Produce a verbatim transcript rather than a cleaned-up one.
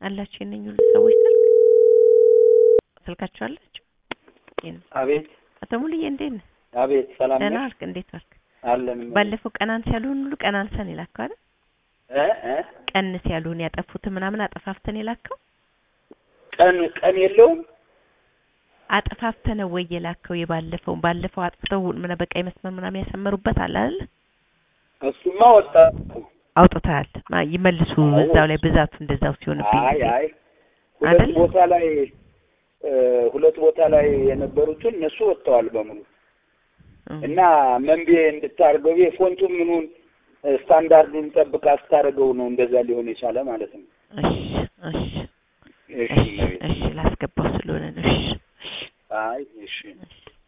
አላችሁ የነኝ ሁሉ ሰዎች ስልካችሁ አላችሁ አቤት አተሙልዬ እንዴት ነህ አቤት ሰላም ነህ ናልክ እንዴት ዋልክ አለን ባለፈው ቀናንስ ያሉን ሁሉ ቀናንሰን ይላከው አይደል እ እ ቀንስ ያሉን ያጠፉት ምናምን አጠፋፍተን ይላከው ቀን ቀን የለውም አጠፋፍተን ወይ ይላከው የባለፈው ባለፈው አጥፍተው ምን በቃይ መስመር ምናምን ያሰመሩበት አለ አይደል እሱማ ወጣ አውጥታል ይመልሱ እዛው ላይ ብዛቱ እንደዛው ሲሆንብኝ አይ አይ ሁለት ቦታ ላይ ሁለት ቦታ ላይ የነበሩትን እነሱ ወጥተዋል በሙሉ እና መንቤ እንድታርገው የፎንቱ ምኑን ስታንዳርዱን ጠብቃ አስታረገው ነው እንደዛ ሊሆን ይችላል ማለት ነው እሺ እሺ እሺ እሺ ላስገባው ስለሆነ ነው እሺ አይ እሺ